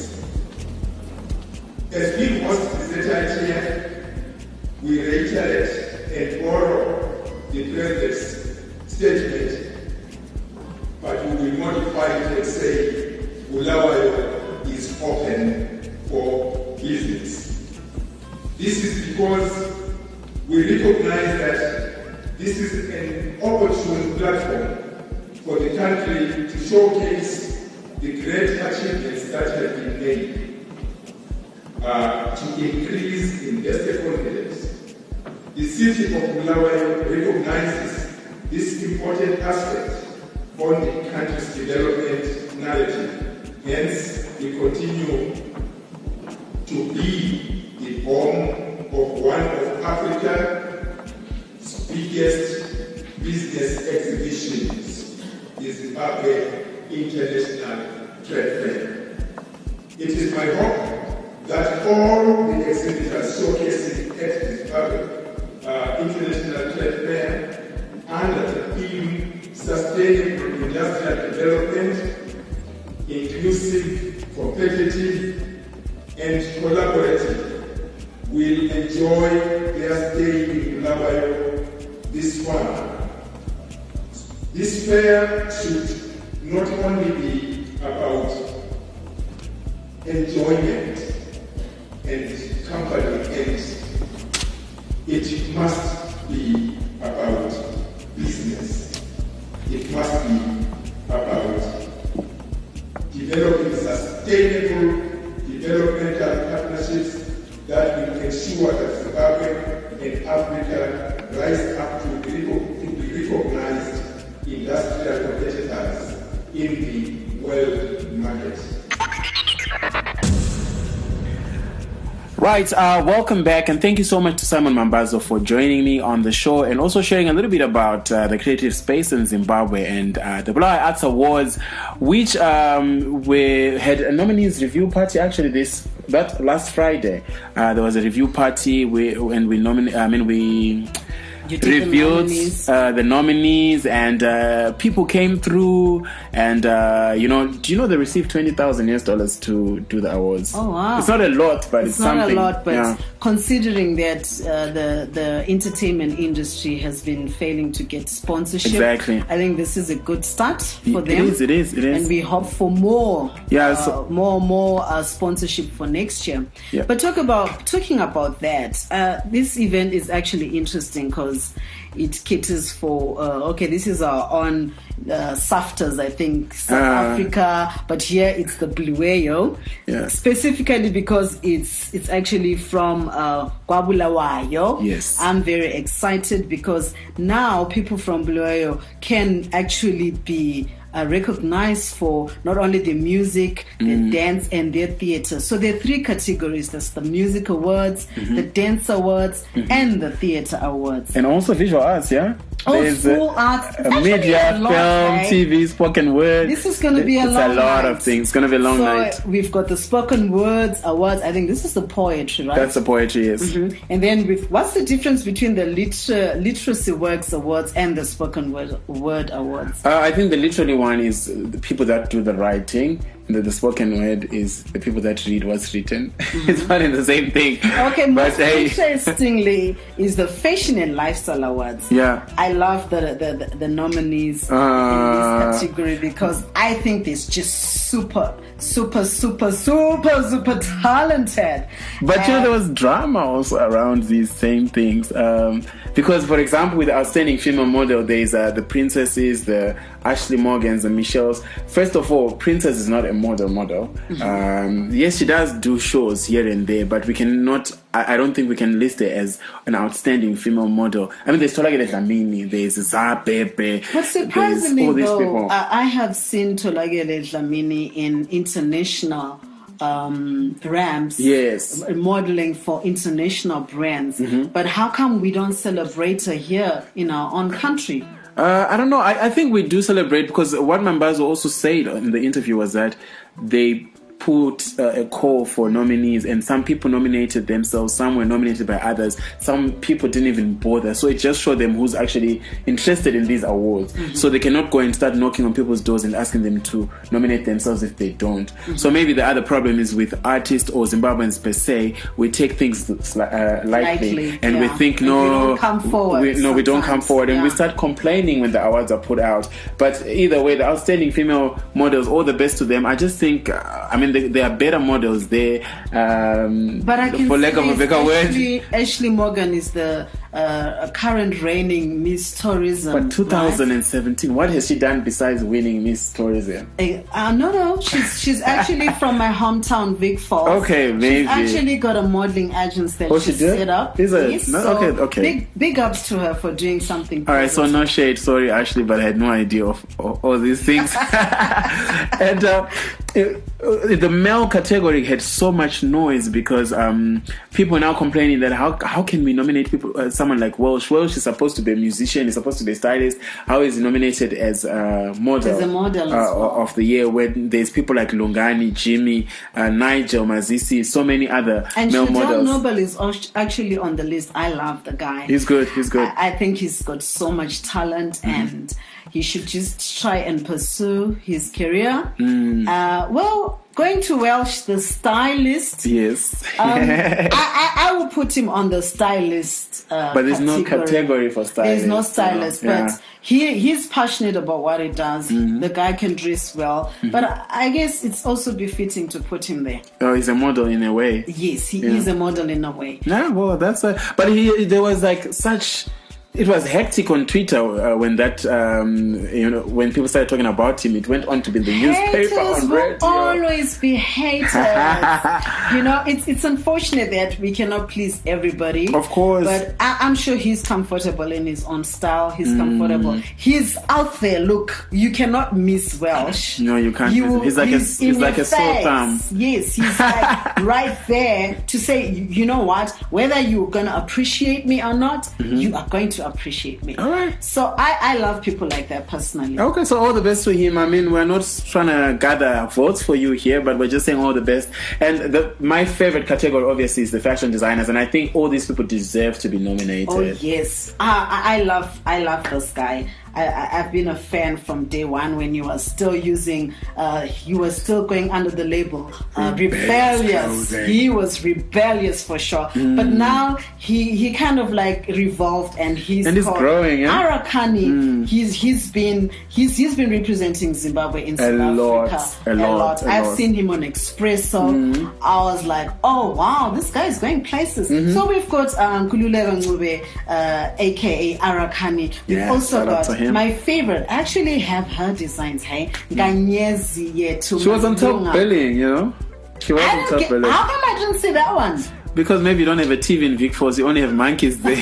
As we host this ITF, we reiterate and borrow the President's statement, but we will modify it and say Bulawayo is open for business. This is because we recognize that this is an opportune platform for the country to showcase the great achievements that have been made, to increase investor confidence. The city of Bulawayo recognizes this important aspect on the country's development narrative. Hence, we continue to be the home of one of Africa's biggest business exhibitions, the Zimbabwe International Trade Fair. It is my hope that all the exhibitors showcasing at the Zimbabwe International Trade Fair under the theme Sustainable Industrial Development, Inclusive, Competitive, and Collaborative will enjoy their stay in Bulawayo this summer. This fair should not only be about enjoyment and company ends, it must be about business. It must be about developing sustainable developmental partnerships that will ensure that Zimbabwe and Africa rise up to be recognized industrial competitors in the world market. Right, welcome back, and thank you so much to Simon Mambazo for joining me on the show and also sharing a little bit about the creative space in Zimbabwe and the Bulawayo Arts Awards, which we had a nominees review party actually that last Friday. There was a review party we reviewed the nominees, and people came through, and do you know they received $20,000 to do the awards? Oh wow! It's not a lot, but it's not something. a lot, but considering that the entertainment industry has been failing to get sponsorship, exactly. I think this is a good start for them. It is, and we hope for more, more sponsorship for next year. Yeah. But talking about that, this event is actually interesting because it caters for this is our own SAFTAs, I think, South Africa, but here it's the Bulawayo, specifically because it's actually from Bulawayo. Yes, I'm very excited because now people from Bulawayo can actually be recognized for not only the music, the dance, and their theater. So there are three categories. There's the music awards, the dance awards, and the theater awards. And also visual arts, yeah? There's full arts. Media, film, TV, spoken word. This is going to be a long night. It's a lot of things. It's going to be a long night. We've got the spoken words awards. I think this is the poetry, right? That's the poetry, yes. And then what's the difference between the literacy works awards and the spoken word awards? I think the literary one is the people that do the writing. The spoken word is the people that read what's written. It's probably the same thing. Okay, most interestingly is the Fashion and Lifestyle Awards. Yeah. I love the nominees in this category because I think it's just super talented. But there was drama also around these same things. Because, for example, with the outstanding female model, there's the Princesses, the Ashley Morgans, the Michelles. First of all, Princess is not a model. Yes, she does do shows here and there, but we cannot. I don't think we can list her as an outstanding female model. I mean, there's Tolagele Dlamini, there's Zapepe. But surprisingly, though, I have seen Tolagele Dlamini in international ramps, yes, modeling for international brands. But how come we don't celebrate her here in our own country? I don't know. I think we do celebrate because what Mambazo also said in the interview was that they put a call for nominees, and some people nominated themselves, some were nominated by others, some people didn't even bother. So it just showed them who's actually interested in these awards. So they cannot go and start knocking on people's doors and asking them to nominate themselves if they don't. So maybe the other problem is with artists or Zimbabweans per se, we take things lightly and we think we don't come forward. We don't come forward, and we start complaining when the awards are put out. But either way, the outstanding female models, all the best to them. I just think, there are better models there. But I can say Ashley Morgan is the current reigning Miss Tourism. But 2017, right? What has she done besides winning Miss Tourism? No. She's actually from my hometown, Vic Falls. Okay, maybe. She's actually got a modeling agency that she set up. Is it? Yes, okay. Big ups to her for doing something. All right, so no shade. Sorry, Ashley, but I had no idea of all these things. And the male category had so much noise because people are now complaining that how can we nominate people? Someone like Welsh. Welsh is supposed to be a musician. He's supposed to be a stylist. How is he nominated as a model? As a model of the year, when there's people like Lungani, Jimmy, Nigel, Mazisi, so many other male models. And John Noble is actually on the list. I love the guy. He's good. I think he's got so much talent and he should just try and pursue his career. Going to Welsh, the stylist. Yes. I will put him on the stylist but there's category. No category for stylist. There's no stylist, but he's passionate about what he does. The guy can dress well. But I guess it's also befitting to put him there. Oh, he's a model in a way. Yes, he is a model in a way. Yeah, well, that's but there was like such it was hectic on Twitter when that, when people started talking about him. It went on to be in the newspaper on radio. Haters will always be haters. It's unfortunate that we cannot please everybody. Of course. But I'm sure he's comfortable in his own style. He's comfortable. He's out there. Look, you cannot miss Welsh. No, you can't. He's like a sore thumb. Yes, he's like right there to say, you know what? Whether you're going to appreciate me or not, you are going to appreciate me. All right. So I love people like that personally. Okay, so all the best to him. I mean, we're not trying to gather votes for you here, but we're just saying all the best. And my favorite category, obviously, is the fashion designers, and I think all these people deserve to be nominated. Oh yes, I love this guy. I've been a fan from day one when he was still using, he was still going under the label rebellious. He was rebellious for sure. But now he kind of like revolved and he's growing. Yeah? Arakani. He's been representing Zimbabwe in South Africa a lot. I've seen him on Expresso. I was like, oh wow, this guy is going places. So we've got Kululeka Ncube, aka Arakani. We've also got my favorite. I actually have her designs. Hey, Ganyezi Yetu. She was on top billing, She was on top billing. How come I didn't see that one? Because maybe you don't have a TV in Vic Falls. You only have monkeys there.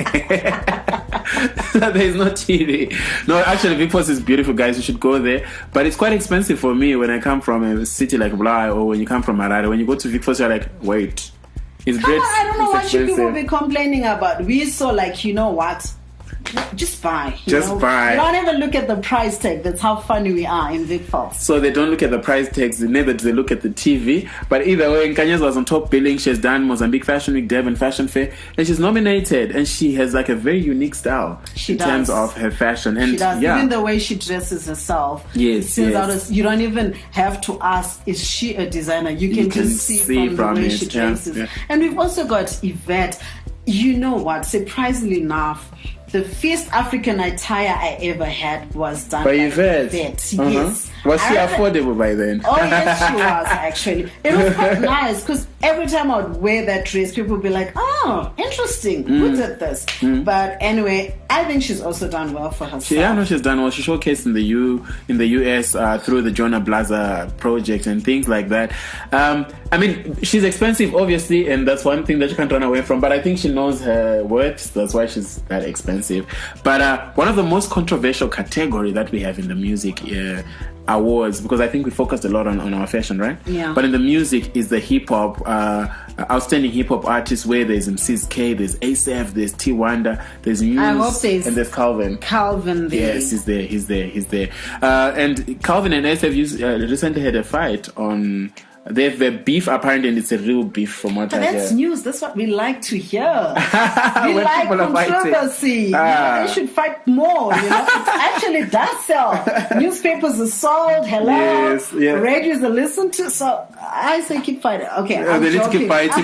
There's no TV. No, actually, Vic Falls is beautiful, guys. You should go there. But it's quite expensive for me when I come from a city like Bulawayo or when you come from Harare. When you go to Vic Falls, you're like, wait. It's great. I don't know what you people be complaining about. We saw like, you know what? Just buy. Buy. Don't even look at the price tag. That's how funny we are in Vic Falls. So they don't look at the price tags, neither do they look at the TV. But either way, Nkanyezi was on top billing. She has done Mozambique Fashion Week, Durban Fashion Fair, and she's nominated. And she has like a very unique style terms of her fashion. And she does. Yeah. Even the way she dresses herself. Yes. You don't even have to ask, is she a designer? You can just see from the way she dresses. Yeah. And we've also got Yvette. You know what? Surprisingly enough, the first African attire I ever had was done by Yvette. Yes. Was she affordable by then? Oh, yes, she was, actually. It was quite nice because every time I would wear that dress, people would be like, oh, interesting. Who did this? But anyway, I think she's also done well for herself. Yeah, I know she's done well. She showcased in the US through the Jonah Blaza project and things like that. I mean, she's expensive, obviously, and that's one thing that you can't run away from. But I think she knows her worth. That's why she's that expensive. But one of the most controversial category that we have in the music awards, because I think we focused a lot on our fashion, right? Yeah. But in the music is the hip hop, outstanding hip hop artists, where there's MC's K, there's ASAP, there's T Wonder, there's Muse, and there's Calvin. Calvin there. Yes, he's there. And Calvin and ASAP recently had a fight on. They have a beef apparently, and it's a real beef from what I hear. That's news. That's what we like to hear. We like controversy. They should fight more. It actually does sell. Newspapers are sold. Hello. Yes. Radios are listened to. So I say keep fighting. Okay, they need to keep fighting.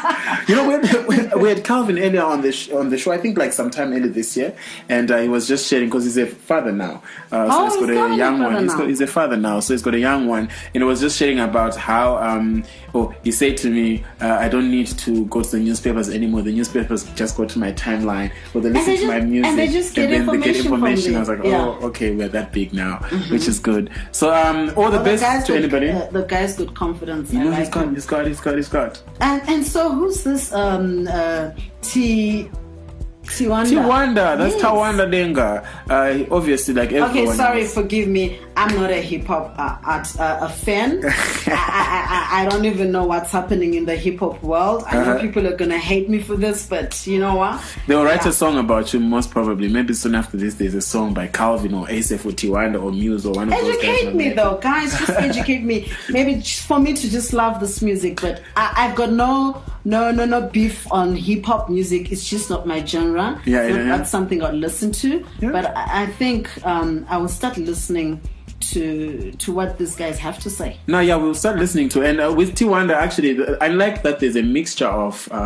We had Calvin earlier on the show. I think like sometime earlier this year, and he was just sharing because he's a father now. So he's got a young one. He's a father now, so he's got a young one, and he was just sharing about how. He said to me, I don't need to go to the newspapers anymore. The newspapers just go to my timeline, or they listen to my music, and they just get information. I was like, okay, we're that big now, which is good. So, all the best to anybody. The guy's got confidence. He's got. And so, who's this? Tiwanda, that's Tawanda Denga. Obviously, like everyone. Okay, sorry, forgive me. I'm not a hip hop fan. I don't even know what's happening in the hip hop world. I know people are gonna hate me for this, but you know what? They'll write a song about you, most probably. Maybe soon after this, there's a song by Calvin or ASAP or Tiwanda or Muse or one of those guys. Educate me, though, guys. Just educate me. Maybe for me to just love this music, but I've got no beef on hip hop music. It's just not my genre. That's something I'd listen to. Yeah. But I think I will start listening to what these guys have to say. We'll start listening to. And with Tiwanda, actually, I like that there's a mixture of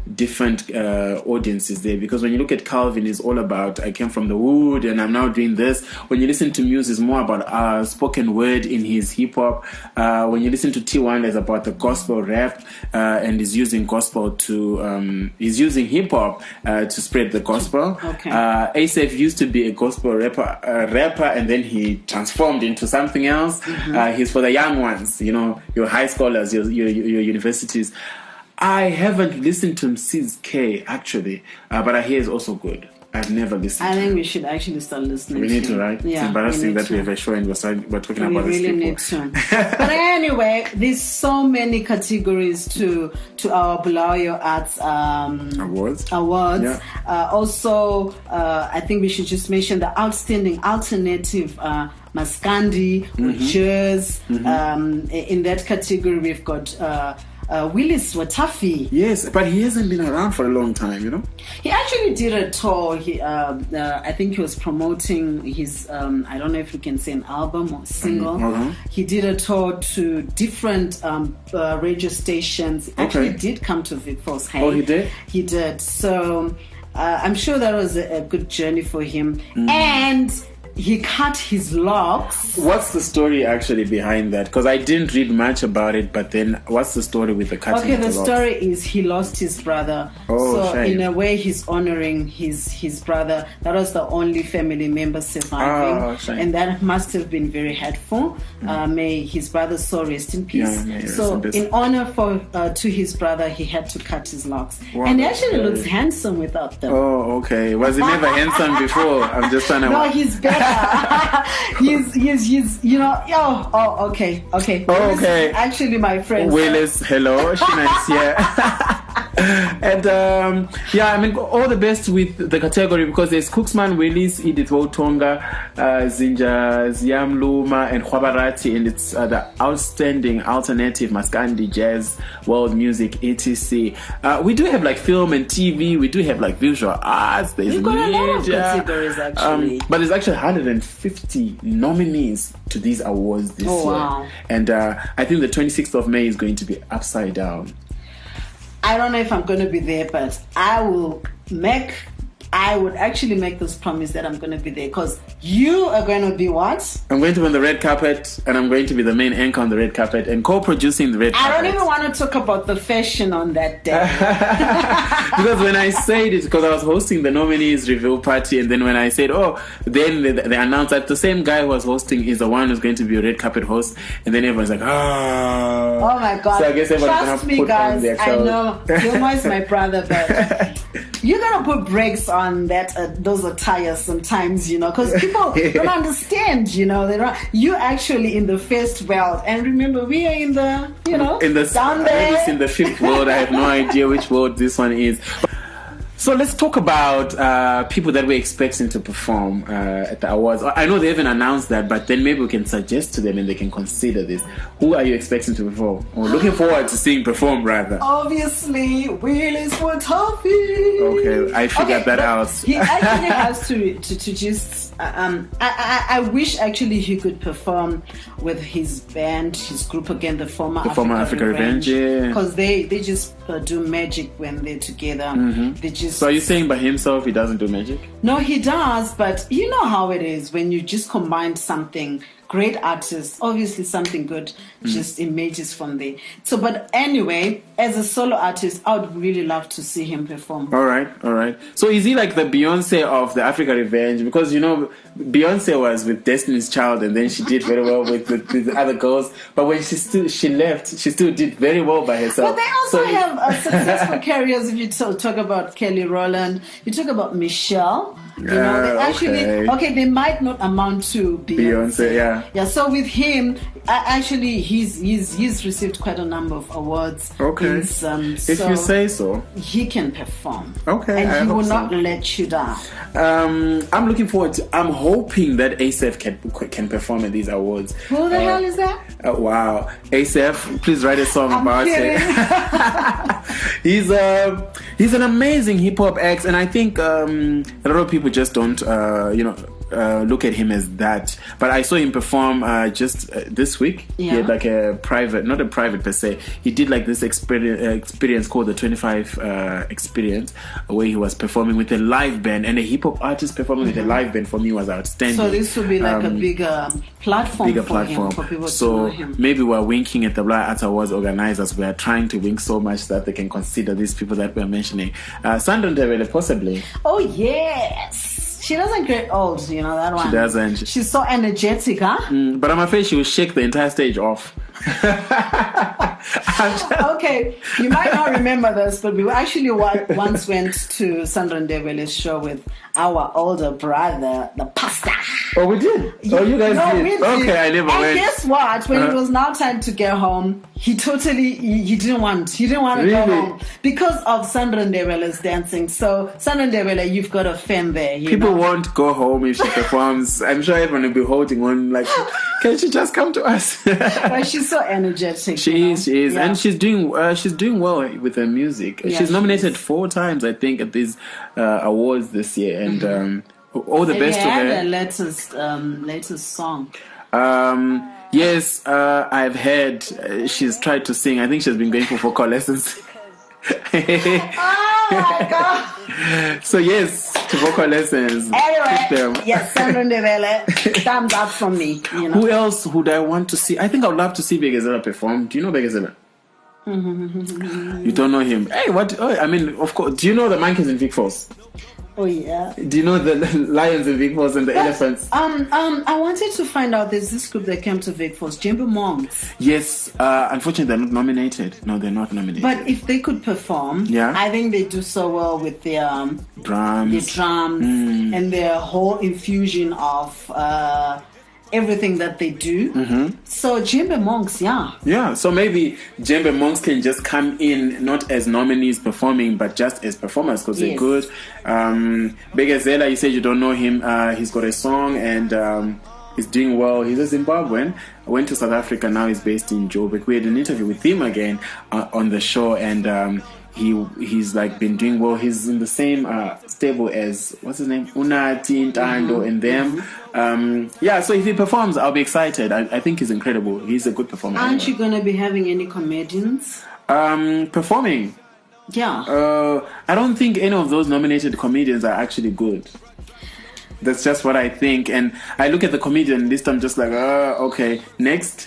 different audiences there, because when you look at Calvin, it's all about I came from the wood and I'm now doing this. When you listen to Muse, it's more about spoken word in his hip hop. When you listen to T1, it's about the gospel rap, and he's using gospel to he's using hip hop to spread the gospel. Okay. ASAP used to be a gospel rapper, and then he transformed into something else. He's for the young ones, you know, your high scholars, your universities. I haven't listened to Sis K actually, but I hear it's also good. I've never listened. I think we should actually start listening. We need to, right? Yeah, it's embarrassing that to. we have a show and we're talking about we this. We really need to. But anyway, there's so many categories to our Bulawayo Arts awards. Yeah. Also, I think we should just mention the outstanding alternative Maskandi or jazz. In that category, we've got Willis Watafi. Yes, but he hasn't been around for a long time, you know. He actually did a tour. I think he was promoting his, I don't know if we can say an album or single. He did a tour to different radio stations. He actually did come to Vic Falls. Oh, he did? He did. So I'm sure that was a good journey for him. And he cut his locks. What's the story actually behind that? Because I didn't read much about it, but then what's the story with the cutting of the locks? Okay, the story is he lost his brother. So shame. In a way, he's honoring his brother. That was the only family member surviving. And that must have been very hurtful. May his brother so rest in peace. So in honor to his brother, he had to cut his locks. Wow, and he actually looks handsome without them. Oh, okay. Was he never handsome before? I'm just trying to... No, he's better. he's you know, okay. Okay. Actually, my friend Willis, hello, Shina is here. And I mean, all the best with the category, because there's Cooksman, Willis, Edith Wotonga, Zinja Ziamluma, and Khwabarati, and it's the outstanding alternative Maskandi jazz, world music, etc. We do have like film and TV. We do have like visual arts. There's We've got media, a lot of categories actually. but there's actually 150 nominees to these awards this year. Wow. And I think the 26th of May is going to be upside down. I don't know if I'm going to be there, but I would actually make this promise that I'm going to be there, because you are going to be what? I'm going to be on the red carpet, and I'm going to be the main anchor on the red carpet and co-producing the red carpet. I don't even want to talk about the fashion on that day. Because when I said it, because I was hosting the nominees reveal party, and then when I said, then they announced that the same guy who was hosting is the one who's going to be a red carpet host, and then everyone's like, oh my God. So I guess trust me, guys, I know Gilmore is my brother, but you're going to put brakes on that those attires sometimes, you know, because people don't understand, you know. You're actually in the first world, and remember, we are in the, you know, down there. It's in the fifth world. I have no idea which world this one is. So let's talk about people that we're expecting to perform at the awards. I know they haven't announced that, but then maybe we can suggest to them and they can consider this. Who are you expecting to perform? Or looking forward to seeing perform, rather? Obviously, Willis Watafi. Okay, I figured that out. He actually has to just... I wish actually he could perform with his band, his group again, the former Africa Revenge. Because they just do magic when they're together. They just... So are you saying by himself he doesn't do magic? No, he does, but you know how it is when you just combine something. Great artists, obviously something good just emerges from there. So, but anyway, as a solo artist, I would really love to see him perform. All right. So is he like the Beyonce of the Africa Revenge? Because, you know, Beyonce was with Destiny's Child, and then she did very well with the other girls. But when she left, she still did very well by herself. But they also have successful careers. If you talk about Kelly Rowland, you talk about Michelle. You know, they actually they might not amount to Beyonce. Yeah. So with him, actually, he's received quite a number of awards. Okay. If you say so, he can perform. Okay. And he will not let you down. I'm looking forward to. I'm hoping that ASAP can perform at these awards. Who the hell is that? Wow, ASAP, please write a song about it. He's an amazing hip hop act, and I think a lot of people just don't look at him as that. But I saw him perform just this week. Yeah. He had like a private, not a private per se. He did like this experience called the 25 experience, where he was performing with a live band, and a hip hop artist performing with a live band for me was outstanding. So this would be like a bigger platform him, for people to know him. Maybe we're winking at the Black Arts Awards organizers. We are trying to wink so much that they can consider these people that we're mentioning. Sandra Ndebele, possibly. Oh yes. She doesn't get old, you know that one. She doesn't. She's so energetic, huh? But I'm afraid she will shake the entire stage off. Okay, you might not remember this, but we actually once went to Sandra Ndebele's show with our older brother, the pastor. Oh, we did? Oh, you guys did? We did. Okay, I never went. And guess what? When it was now time to get home, he didn't want to Really? go home because of Sandra Ndebele's dancing. So, Sandra Ndebele, you've got a fan there. People won't go home if she performs. I'm sure everyone will be holding on like, can she just come to us? But she's so energetic. She is, Yeah. and she's doing well with her music. Yeah, she's she nominated is. 4 times, I think, at these awards this year, and all the best to And her. her latest song. Yes, I've heard she's tried to sing. I think she's been going for vocal lessons. Oh my God. So yes, to vocal lessons. Anyway, yes, Sandra Ndebele, thumbs up from me. You know. Who else would I want to see? I think I would love to see Begazela perform. Do you know Begazela? You don't know him. Hey, what? Oh, I mean, of course. Do you know the monkeys in Vic Falls? Oh yeah. Do you know the lions in Vic Falls and the elephants? I wanted to find out. There's this group that came to Vic Falls, Djembe Monks. Yes. Unfortunately, they're not nominated. No, they're not nominated. But if they could perform, Yeah. I think they do so well with their drums. and their whole infusion of everything that they do. So Djembe Monks, yeah. Yeah, so maybe Djembe Monks can just come in not as nominees performing, but just as performers because they're Yes. good. Begazela, you said you don't know him. He's got a song and he's doing well. He's a Zimbabwean. Went to South Africa. Now he's based in Joburg. We had an interview with him again on the show, and he's like been doing well. He's in the same stable as what's his name, Unati, Ntando, and them. Yeah, so if he performs, I'll be excited. I think he's incredible. He's a good performer. Aren't you gonna be having any comedians? Performing? Yeah. I don't think any of those nominated comedians are actually good. That's just what I think. And I look at the comedian list, I'm just like, okay, next.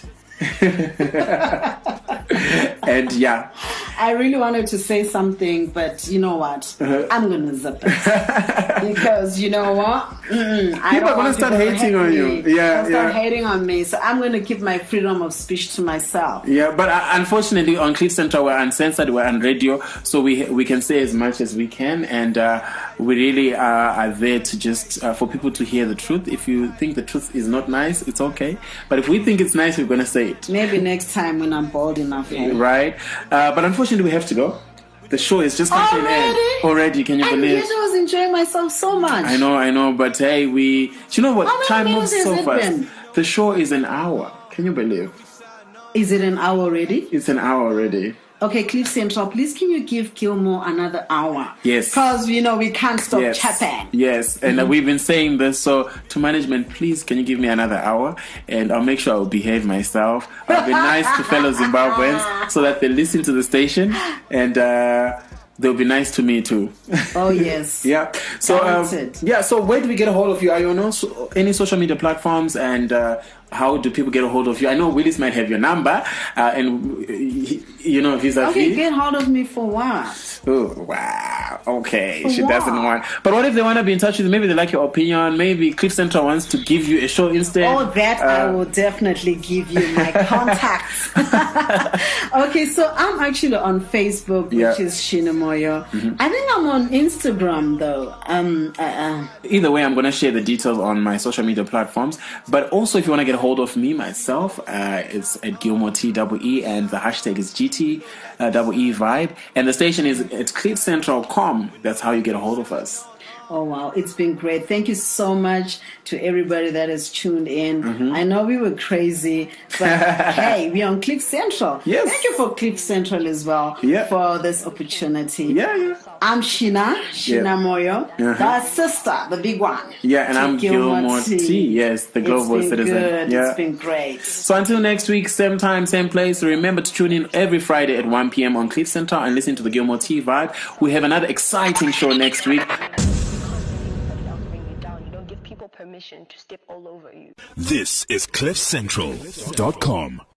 And yeah, I really wanted to say something, but you know what? I'm gonna zip it because you know what? People are gonna start hating on you. Yeah, start hating on me. So I'm gonna keep my freedom of speech to myself. Yeah, but unfortunately, on Cliff Central, we're uncensored, we're on radio, so we can say as much as we can, and we really are there to just for people to hear the truth. If you think the truth is not nice, it's okay. But if we think it's nice, we're gonna say it. Maybe next time when I'm bold enough. Right? But unfortunately, we have to go. The show is just coming to an end. Already, can you believe? I was enjoying myself so much. I know, but hey, you know what? How many Time moves minutes so has it fast. been? The show is an hour. Can you believe? Is it an hour already? It's an hour already. Okay, Cliff Central, please can you give Gilmore another hour? Yes. Because, we can't stop chatting. Yes, and we've been saying this, so to management, please can you give me another hour? And I'll make sure I'll behave myself. I'll be nice to fellow Zimbabweans so that they listen to the station and they'll be nice to me too. Oh, yes. Yeah. So, so where do we get a hold of you? Are you on any social media platforms, and how do people get a hold of you? I know Willis might have your number, and vis-a-vis. Okay, get hold of me for what? Oh, wow. Okay, for she what? doesn't want. But what if they want to be in touch with you? Maybe they like your opinion. Maybe Cliff Central wants to give you a show instead. Oh, that I will definitely give you my contacts. Okay, so I'm actually on Facebook, which is Shinamoyo. I think I'm on Instagram though. Either way, I'm going to share the details on my social media platforms. But also, if you want to get a hold of me myself, it's at Gilmore TEE, and the hashtag is GTEE Vibe, and the station is at cliffcentral.com. That's how you get a hold of us. Oh, wow. It's been great. Thank you so much to everybody that has tuned in. I know we were crazy, but hey, we're on Cliff Central. Yes. Thank you for Cliff Central as well for this opportunity. Yeah. I'm Sheena Moyo. That's sister, the big one. Yeah, and I'm Gilmore T. Yes, the global citizen. Good. Yeah. It's been great. So until next week, same time, same place. Remember to tune in every Friday at 1 p.m. on Cliff Central and listen to the Gilmore T vibe. We have another exciting show next week. Permission to step all over you. This is CliffCentral.com.